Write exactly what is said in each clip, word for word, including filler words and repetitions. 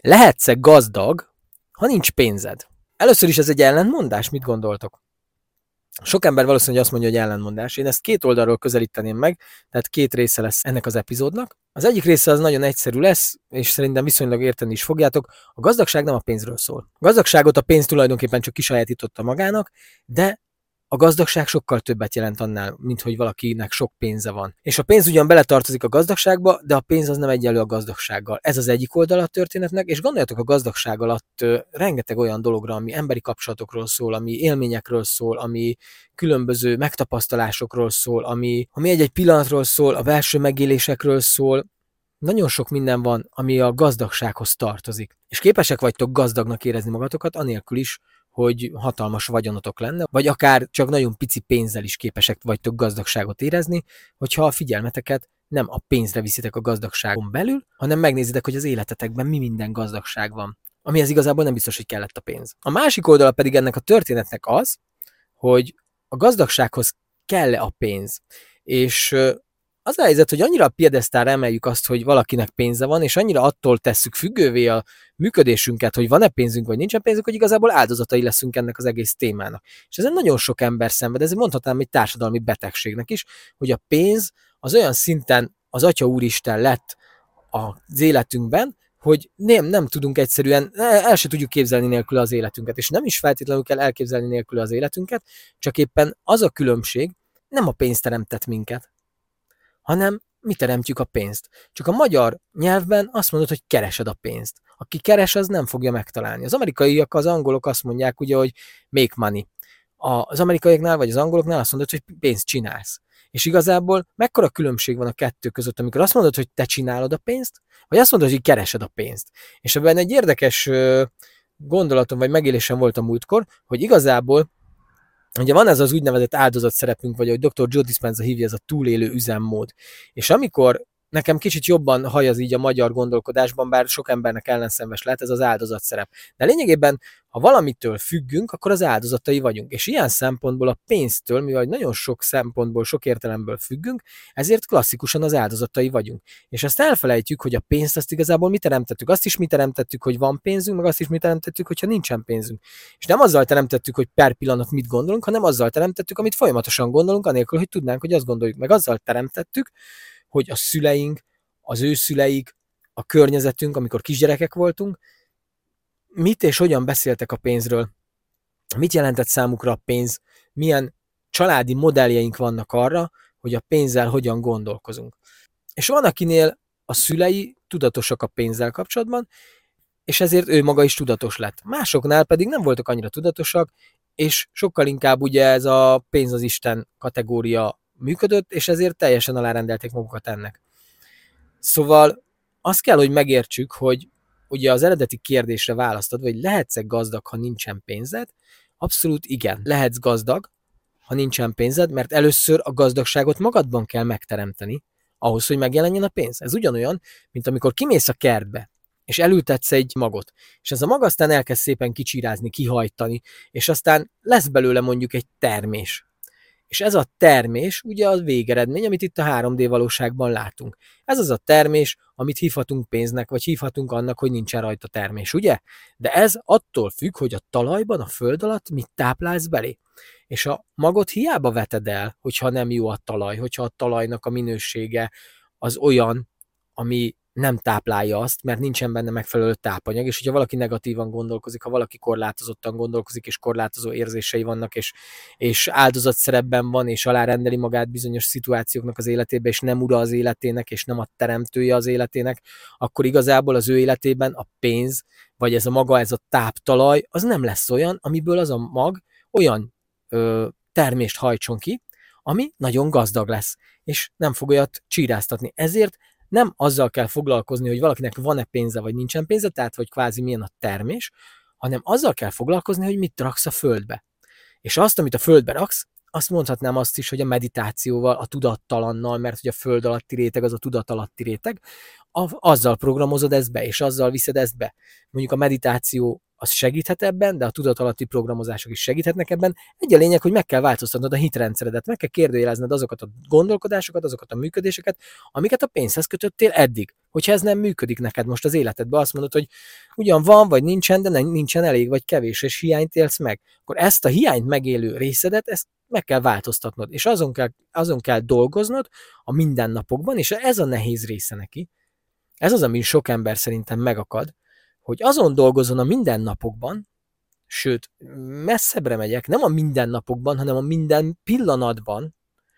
Lehetsz-e gazdag, ha nincs pénzed? Először is ez egy ellentmondás, mit gondoltok? Sok ember valószínűleg azt mondja, hogy ellentmondás. Én ezt két oldalról közelíteném meg, tehát két része lesz ennek az epizódnak. Az egyik része az nagyon egyszerű lesz, és szerintem viszonylag érteni is fogjátok. A gazdagság nem a pénzről szól. A gazdagságot a pénz tulajdonképpen csak kisajátította magának, de a gazdagság sokkal többet jelent annál, mint hogy valakinek sok pénze van. És a pénz ugyan beletartozik a gazdagságba, de a pénz az nem egyenlő a gazdagsággal. Ez az egyik oldala a történetnek, és gondoljatok a gazdagság alatt ö, rengeteg olyan dologra, ami emberi kapcsolatokról szól, ami élményekről szól, ami különböző megtapasztalásokról szól, ami, ami egy-egy pillanatról szól, a belső megélésekről szól. Nagyon sok minden van, ami a gazdagsághoz tartozik. És képesek vagytok gazdagnak érezni magatokat, anélkül is, hogy hatalmas vagyonotok lenne, vagy akár csak nagyon pici pénzzel is képesek vagytok gazdagságot érezni, hogyha a figyelmeteket nem a pénzre viszitek a gazdagságon belül, hanem megnézitek, hogy az életetekben mi minden gazdagság van. Amihez igazából nem biztos, hogy kellett a pénz. A másik oldala pedig ennek a történetnek az, hogy a gazdagsághoz kell-e a pénz. És az a helyzet, hogy annyira a piedesztára emeljük azt, hogy valakinek pénze van, és annyira attól tesszük függővé a működésünket, hogy van-e pénzünk, vagy nincsen pénzünk, hogy igazából áldozatai leszünk ennek az egész témának. És ezen nagyon sok ember szenved, ezért mondhatnám egy társadalmi betegségnek is, hogy a pénz az olyan szinten az Atya Úristen lett az életünkben, hogy nem, nem tudunk egyszerűen, el se tudjuk képzelni nélkül az életünket, és nem is feltétlenül kell elképzelni nélkül az életünket, csak éppen az a különbség, nem a pénz teremtett minket, hanem mi teremtjük a pénzt. Csak a magyar nyelvben azt mondod, hogy keresed a pénzt. Aki keres, az nem fogja megtalálni. Az amerikaiak, az angolok azt mondják ugye, hogy make money. Az amerikaiaknál vagy az angoloknál azt mondod, hogy pénzt csinálsz. És igazából mekkora különbség van a kettő között, amikor azt mondod, hogy te csinálod a pénzt, vagy azt mondod, hogy keresed a pénzt. És ebben egy érdekes gondolatom vagy megélésem volt a múltkor, hogy igazából ugye van ez az úgynevezett áldozat szerepünk, vagy ahogy doktor Joe Dispenza hívja, ez a túlélő üzemmód. És amikor nekem kicsit jobban hajaz így a magyar gondolkodásban, bár sok embernek ellenszenves lehet, ez az áldozat szerep. De lényegében, ha valamitől függünk, akkor az áldozatai vagyunk. És ilyen szempontból a pénztől, mivel nagyon sok szempontból, sok értelemből függünk, ezért klasszikusan az áldozatai vagyunk. És azt elfelejtjük, hogy a pénzt azt igazából mi teremtettük. Azt is mi teremtettük, hogy van pénzünk, meg azt is mi teremtettük, hogyha nincsen pénzünk. És nem azzal teremtettük, hogy per pillanat mit gondolunk, hanem azzal teremtettük, amit folyamatosan gondolunk, anélkül, hogy tudnánk, hogy azt gondoljuk. Meg azzal teremtettük, hogy a szüleink, az ő szüleik, a környezetünk, amikor kisgyerekek voltunk, mit és hogyan beszéltek a pénzről, mit jelentett számukra a pénz, milyen családi modelljeink vannak arra, hogy a pénzzel hogyan gondolkozunk. És van, akinél a szülei tudatosak a pénzzel kapcsolatban, és ezért ő maga is tudatos lett. Másoknál pedig nem voltak annyira tudatosak, és sokkal inkább ugye ez a pénz az Isten kategória működött, és ezért teljesen alárendelték magukat ennek. Szóval azt kell, hogy megértsük, hogy ugye az eredeti kérdésre választod, hogy lehetsz-e gazdag, ha nincsen pénzed? Abszolút igen. Lehetsz gazdag, ha nincsen pénzed, mert először a gazdagságot magadban kell megteremteni, ahhoz, hogy megjelenjen a pénz. Ez ugyanolyan, mint amikor kimész a kertbe, és elültetsz egy magot, és ez a mag aztán elkezd szépen kicsírázni, kihajtani, és aztán lesz belőle mondjuk egy termés. És ez a termés ugye a végeredmény, amit itt a három dé valóságban látunk. Ez az a termés, amit hívhatunk pénznek, vagy hívhatunk annak, hogy nincsen rajta termés, ugye? De ez attól függ, hogy a talajban, a föld alatt mit táplálsz belé. És a magot hiába veted el, hogyha nem jó a talaj, hogyha a talajnak a minősége az olyan, ami nem táplálja azt, mert nincsen benne megfelelő tápanyag, és hogyha valaki negatívan gondolkozik, ha valaki korlátozottan gondolkozik, és korlátozó érzései vannak, és, és áldozatszerepben van, és alárendeli magát bizonyos szituációknak az életébe, és nem ura az életének, és nem a teremtője az életének, akkor igazából az ő életében a pénz, vagy ez a maga, ez a táptalaj, az nem lesz olyan, amiből az a mag olyan ö, termést hajtson ki, ami nagyon gazdag lesz, és nem fog olyat csíráztatni. Ezért nem azzal kell foglalkozni, hogy valakinek van-e pénze, vagy nincsen pénze, tehát hogy kvázi milyen a termés, hanem azzal kell foglalkozni, hogy mit raksz a földbe. És azt, amit a földbe raksz, azt mondhatnám azt is, hogy a meditációval, a tudattalannal, mert hogy a föld alatti réteg az a tudat alatti réteg, azzal programozod ezt be, és azzal viszed ezt be. Mondjuk a meditáció az segíthet ebben, de a tudatalatti programozások is segíthetnek ebben. Egy a lényeg, hogy meg kell változtatnod a hitrendszeredet, meg kell kérdőjelezned azokat a gondolkodásokat, azokat a működéseket, amiket a pénzhez kötöttél eddig. Hogyha ez nem működik neked most az életedben, azt mondod, hogy ugyan van, vagy nincsen, de nem, nincsen elég, vagy kevés, és hiányt élsz meg, akkor ezt a hiányt megélő részedet, ezt meg kell változtatnod, és azon kell, azon kell dolgoznod a mindennapokban, és ez a nehéz része neki. Ez az, amin sok ember szerintem megakad, hogy azon dolgozzon a mindennapokban, sőt, messzebbre megyek, nem a mindennapokban, hanem a minden pillanatban,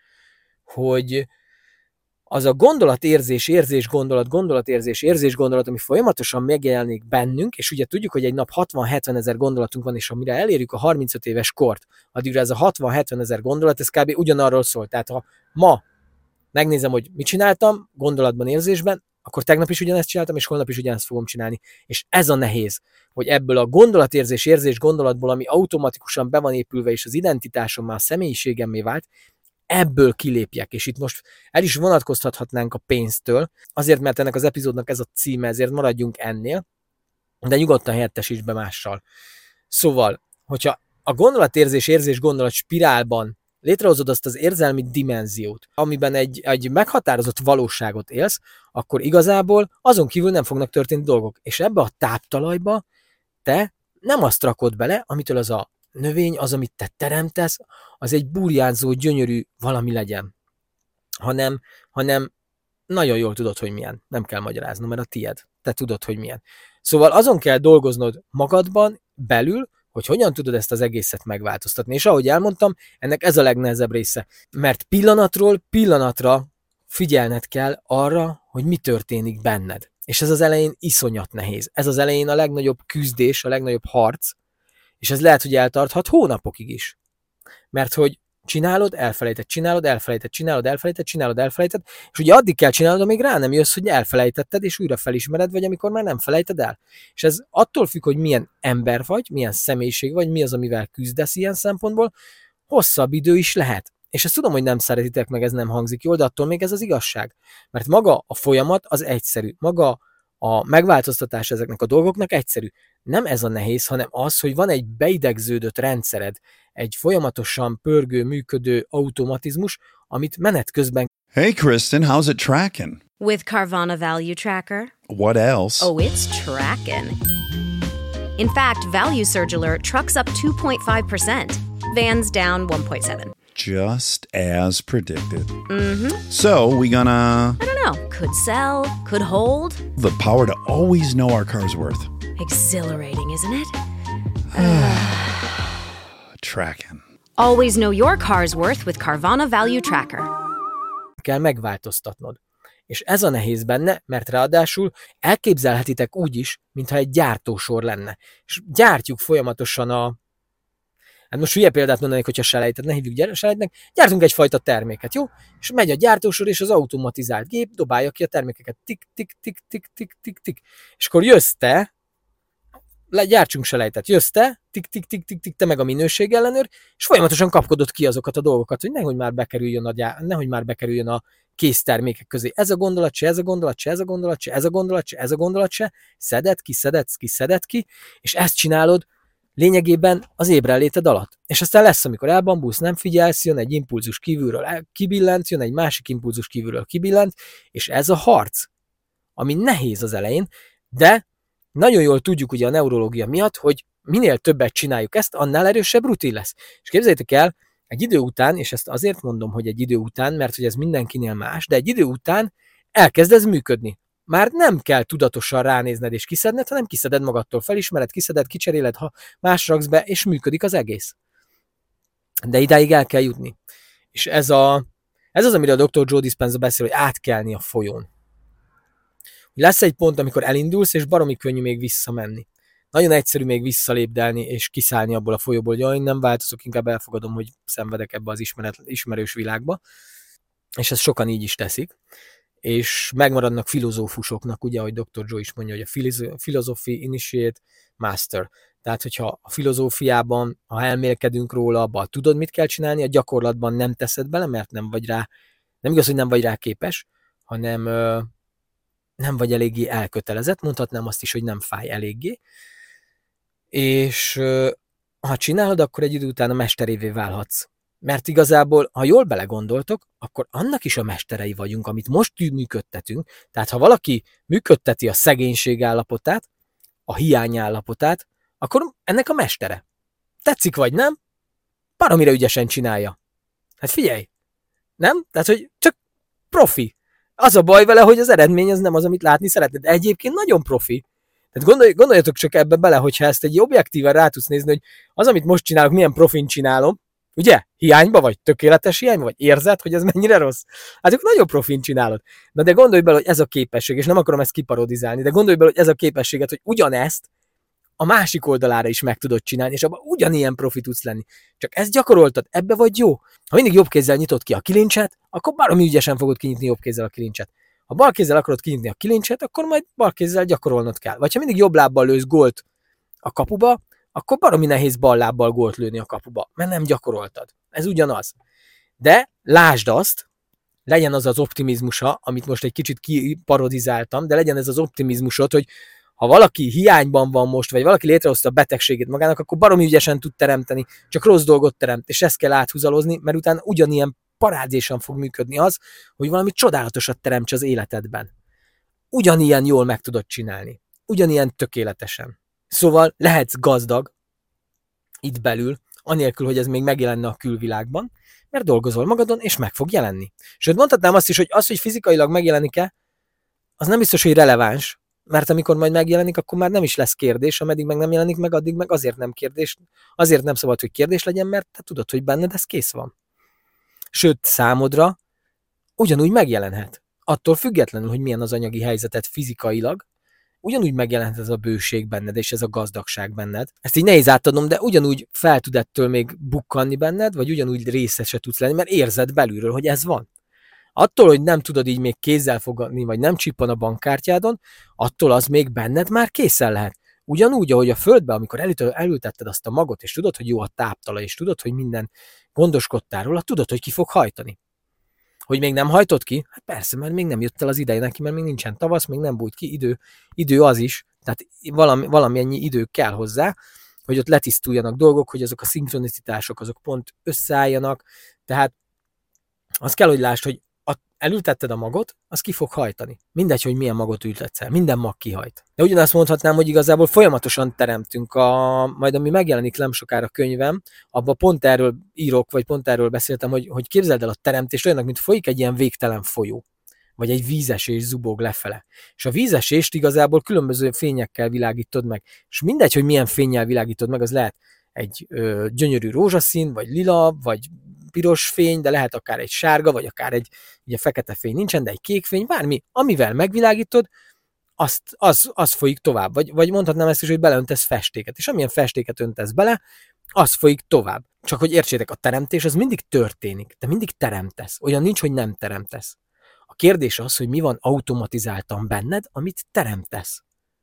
hogy az a gondolatérzés, érzés, gondolat, gondolatérzés, érzés, gondolat, ami folyamatosan megjelenik bennünk, és ugye tudjuk, hogy egy nap hatvan-hetven ezer gondolatunk van, és amire elérjük a harmincöt éves kort, addigra ez a hatvan-hetven ezer gondolat, ez kb. Ugyanarról szól. Tehát ha ma megnézem, hogy mit csináltam, gondolatban, érzésben, akkor tegnap is ugyanezt csináltam, és holnap is ugyanezt fogom csinálni. És ez a nehéz, hogy ebből a gondolatérzés, érzés, gondolatból, ami automatikusan be van épülve, és az identitásom már személyiségemmé vált, ebből kilépjek, és itt most el is vonatkoztathatnánk a pénztől, azért, mert ennek az epizódnak ez a címe, ezért maradjunk ennél, de nyugodtan helyettesíts be mással. Szóval, hogyha a gondolatérzés, érzés, gondolat spirálban létrehozod azt az érzelmi dimenziót, amiben egy, egy meghatározott valóságot élsz, akkor igazából azon kívül nem fognak történni dolgok. És ebbe a táptalajba te nem azt rakod bele, amitől az a növény, az, amit te teremtesz, az egy burjánzó, gyönyörű valami legyen. Hanem, hanem nagyon jól tudod, hogy milyen. Nem kell magyaráznom, mert a tied. Te tudod, hogy milyen. Szóval azon kell dolgoznod magadban, belül, hogy hogyan tudod ezt az egészet megváltoztatni. És ahogy elmondtam, ennek ez a legnehezebb része. Mert pillanatról pillanatra figyelned kell arra, hogy mi történik benned. És ez az elején iszonyat nehéz. Ez az elején a legnagyobb küzdés, a legnagyobb harc, és ez lehet, hogy eltarthat hónapokig is. Mert hogy csinálod, elfelejted, csinálod, elfelejted, csinálod, elfelejted, csinálod, elfelejted, és ugye addig kell csinálod, amíg rá nem jössz, hogy elfelejtetted, és újra felismered, vagy amikor már nem felejted el. És ez attól függ, hogy milyen ember vagy, milyen személyiség vagy, mi az, amivel küzdesz ilyen szempontból, hosszabb idő is lehet. És ezt tudom, hogy nem szeretitek meg, ez nem hangzik jól, de attól még ez az igazság. Mert maga a folyamat az egyszerű. Maga a megváltoztatás ezeknek a dolgoknak egyszerű. Nem ez a nehéz, hanem az, hogy van egy beidegződött rendszered, egy folyamatosan pörgő, működő automatizmus, amit menet közben... Hey, Kristen, how's it tracking? With Carvana Value Tracker. What else? Oh, it's tracking. In fact, Value Surge Alert trucks up two point five percent. Vans down one point seven. Just as predicted. Mm-hmm. So, we gonna... I don't know. Could sell, could hold. The power to always know our car's worth. Exhilarating, isn't it? Tracking. Always know your car's worth with Carvana Value Tracker. kell megváltoztatnod. És ez a nehéz benne, mert ráadásul elképzelhetitek úgy is, mintha egy gyártósor lenne. És gyártjuk folyamatosan a... Hát most hülye példát mondanék, hogyha selejtet, ne hívjuk selejtnek, gyártunk egyfajta terméket, jó? És megy a gyártósor, és az automatizált gép dobálja ki a termékeket. Tik, tik, tik, tik, tik, tik, tik. És akkor jössz te, gyártsunk selejtet, jössz te, tik, tik, tik, tik, tik, te meg a minőség ellenőr, és folyamatosan kapkodod ki azokat a dolgokat, hogy nehogy már bekerüljön a, gyár, nehogy már bekerüljön a kész termékek közé. Ez a gondolat se, ez a gondolat se, ez a gondolat se, ez a gondolat se, ez a gondolat se, szeded ki, szeded ki, szeded ki, és ezt csinálod lényegében az ébrenléted alatt. És aztán lesz, amikor elbambulsz, nem figyelsz, jön egy impulzus kívülről kibillent, jön egy másik impulzus kívülről kibillent, és ez a harc, ami nehéz az elején, de nagyon jól tudjuk ugye a neurológia miatt, hogy minél többet csináljuk ezt, annál erősebb rutin lesz. És képzeljétek el, egy idő után, és ezt azért mondom, hogy egy idő után, mert hogy ez mindenkinél más, de egy idő után elkezd ez működni. Már nem kell tudatosan ránézned és kiszedned, hanem kiszeded magadtól, felismered, kiszeded, kicseréled, ha más raksz be, és működik az egész. De idáig el kell jutni. És ez, a, ez az, amire a doktor Joe Dispenza beszél, hogy átkelni a folyón. Lesz egy pont, amikor elindulsz, és baromi könnyű még visszamenni. Nagyon egyszerű még visszalépdelni, és kiszállni abból a folyóból, hogy jaj, nem változok, inkább elfogadom, hogy szenvedek ebbe az ismeret, ismerős világba. És ezt sokan így is teszik. És megmaradnak filozófusoknak, ugye, ahogy doktor Joe is mondja, hogy a philosophy initiate master. Tehát, hogyha a filozófiában, ha elmélkedünk róla, abban tudod, mit kell csinálni, a gyakorlatban nem teszed bele, mert nem vagy rá, nem igaz, hogy nem vagy rá képes, hanem nem vagy eléggé elkötelezett, mondhatnám azt is, hogy nem fáj eléggé. és ha csinálod, akkor egy idő után a mesterévé válhatsz. Mert igazából, ha jól belegondoltok, akkor annak is a mesterei vagyunk, amit most működtetünk. Tehát ha valaki működteti a szegénység állapotát, a hiány állapotát, akkor ennek a mestere. Tetszik vagy nem? Baromira ügyesen csinálja. Hát figyelj! Nem? Tehát, hogy csak profi. Az a baj vele, hogy az eredmény az nem az, amit látni szeretnéd. De egyébként nagyon profi. Tehát gondolj, gondoljatok csak ebbe bele, hogyha ezt egy objektíven rá tudsz nézni, hogy az, amit most csinálok, milyen profin csinálom, ugye? Hiányba vagy? Tökéletes hiányba vagy? Érzed, hogy ez mennyire rossz? Hát ők nagyon profin csinálod. Na de gondolj bele, hogy ez a képesség, és nem akarom ezt kiparodizálni, de gondolj bele, hogy ez a képességet, hogy ugyanezt a másik oldalára is meg tudod csinálni, és abban ugyanilyen profi tudsz lenni. Csak ezt gyakoroltad, ebbe vagy jó. Ha mindig jobb kézzel nyitod ki a kilincset, akkor baromi ügyesen fogod kinyitni jobb kézzel a kilincset. Ha bal kézzel akarod kinyitni a kilincset, akkor majd bal kézzel gyakorolnod kell. Vagy ha mindig jobb lábbal lősz gólt a kapuba, akkor baromi nehéz bal lábbal gólt lőni a kapuba, mert nem gyakoroltad. Ez ugyanaz. De lásd azt, legyen az az optimizmusa, amit most egy kicsit kiparodizáltam, de legyen ez az optimizmusod, hogy ha valaki hiányban van most, vagy valaki létrehozta a betegségét magának, akkor baromi ügyesen tud teremteni, csak rossz dolgot teremt, és ezt kell áthúzalozni, mert utána ugyanilyen parádésan fog működni az, hogy valami csodálatosat teremts az életedben. Ugyanilyen jól meg tudod csinálni. Ugyanilyen tökéletesen. Szóval lehetsz gazdag itt belül, anélkül, hogy ez még megjelenne a külvilágban, mert dolgozol magadon, és meg fog jelenni. Sőt, mondhatnám azt is, hogy az, hogy fizikailag megjelenik-e, az nem biztos, hogy releváns, mert amikor majd megjelenik, akkor már nem is lesz kérdés, ameddig meg nem jelenik meg, addig meg azért nem kérdés, azért nem szabad, hogy kérdés legyen, mert te tudod, hogy benned ez kész van. Sőt, számodra ugyanúgy megjelenhet. Attól függetlenül, hogy milyen az anyagi helyzeted fizikailag, ugyanúgy megjelenhet ez a bőség benned, és ez a gazdagság benned. Ezt így nehéz átadnom, de ugyanúgy fel tud ettől még bukkanni benned, vagy ugyanúgy részese tudsz lenni, mert érzed belülről, hogy ez van. Attól, hogy nem tudod így még kézzel fogadni, vagy nem csippan a bankkártyádon, attól az még benned már készen lehet. Ugyanúgy, ahogy a földbe, amikor elültetted azt a magot, és tudod, hogy jó a táptala, és tudod, hogy minden gondoskodtál róla, tudod, hogy ki fog hajtani. Hogy még nem hajtott ki? Hát persze, mert még nem jött el az ideje neki, mert még nincsen tavasz, még nem bújt ki idő. Idő az is, tehát valami, valamennyi idő kell hozzá, hogy ott letisztuljanak dolgok, hogy azok a szinkronizitások, azok pont összeálljanak. Tehát az kell, hogy lásd, hogy elültetted a magot, az ki fog hajtani. Mindegy, hogy milyen magot ültetsz el, minden mag kihajt. De ugyanazt mondhatnám, hogy igazából folyamatosan teremtünk, a, majd ami megjelenik nem sokára könyvem, abban pont erről írok, vagy pont erről beszéltem, hogy, hogy képzeld el a teremtést olyannak, mint folyik egy ilyen végtelen folyó, vagy egy vízesés zubog lefele. És a vízesést igazából különböző fényekkel világítod meg. És mindegy, hogy milyen fénnyel világítod meg, az lehet egy ö, gyönyörű rózsaszín, vagy lila, vagy piros fény, de lehet akár egy sárga, vagy akár egy ugye fekete fény nincsen, de egy kék fény, bármi, amivel megvilágítod, azt, az, az folyik tovább. Vagy, vagy mondhatnám ezt is, hogy beleöntesz festéket, és amilyen festéket öntesz bele, az folyik tovább. Csak hogy értsétek, a teremtés az mindig történik, de mindig teremtesz. Olyan nincs, hogy nem teremtesz. A kérdés az, hogy mi van automatizáltan benned, amit teremtesz.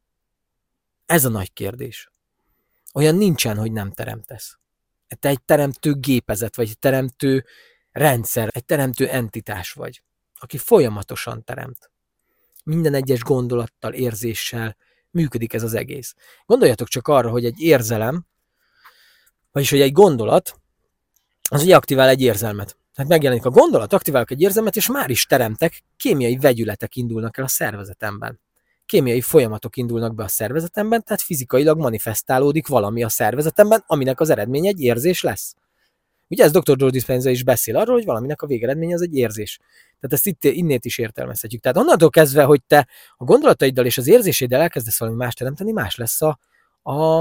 Ez a nagy kérdés. Olyan nincsen, hogy nem teremtesz. Te egy teremtő gépezet vagy, egy teremtő rendszer, egy teremtő entitás vagy, aki folyamatosan teremt. Minden egyes gondolattal, érzéssel működik ez az egész. Gondoljatok csak arra, hogy egy érzelem, vagyis hogy egy gondolat, az ugye aktivál egy érzelmet. Hát megjelenik a gondolat, aktiválok egy érzelmet, és már is teremtek, kémiai vegyületek indulnak el a szervezetemben. Kémiai folyamatok indulnak be a szervezetemben, tehát fizikailag manifestálódik valami a szervezetemben, aminek az eredménye egy érzés lesz. Ugye ez doktor Joe Dispenza is beszél arról, hogy valaminek a végeredménye az egy érzés. Tehát ezt itt, innét is értelmezhetjük. Tehát onnantól kezdve, hogy te a gondolataiddal és az érzéséddel elkezdesz valami más teremteni, más lesz a, a,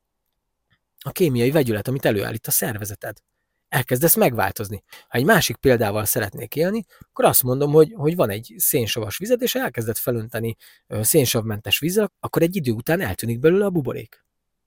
a kémiai vegyület, amit előállít a szervezeted. Elkezdesz megváltozni. Ha egy másik példával szeretnék élni, akkor azt mondom, hogy, hogy van egy szénsavas vized, és elkezded felönteni szénsavmentes vízzel, akkor egy idő után eltűnik belőle a buborék.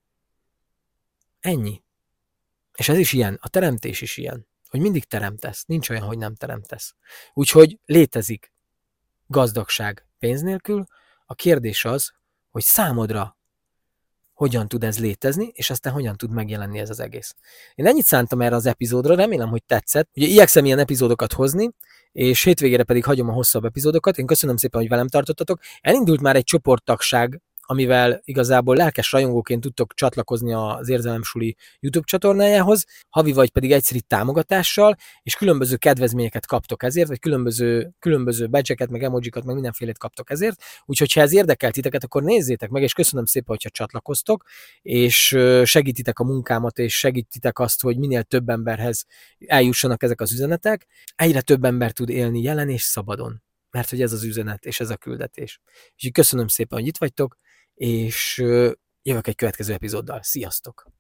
Ennyi. És ez is ilyen, a teremtés is ilyen, hogy mindig teremtesz, nincs olyan, hogy nem teremtesz. Úgyhogy létezik gazdagság pénz nélkül, a kérdés az, hogy számodra hogyan tud ez létezni, és aztán hogyan tud megjelenni ez az egész. Én ennyit szántam erre az epizódra, remélem, hogy tetszett. Ugye igyekszem ilyen epizódokat hozni, és hétvégére pedig hagyom a hosszabb epizódokat. Én köszönöm szépen, hogy velem tartottatok. Elindult már egy csoporttagság amivel igazából lelkes rajongóként tudtok csatlakozni az Érzelemsuli YouTube csatornájához, havi vagy pedig egyszeri támogatással, és különböző kedvezményeket kaptok ezért, vagy különböző, különböző badge-eket, meg emojikat, meg mindenfélét kaptok ezért. Úgyhogy ha ez érdekel titeket, akkor nézzétek meg, és köszönöm szépen, hogyha csatlakoztok, és segítitek a munkámat, és segítitek azt, hogy minél több emberhez eljussanak ezek az üzenetek. Egyre több ember tud élni jelen és szabadon, mert hogy ez az üzenet, és ez a küldetés. És így köszönöm szépen, hogy itt vagytok, és jövök egy következő epizóddal. Sziasztok!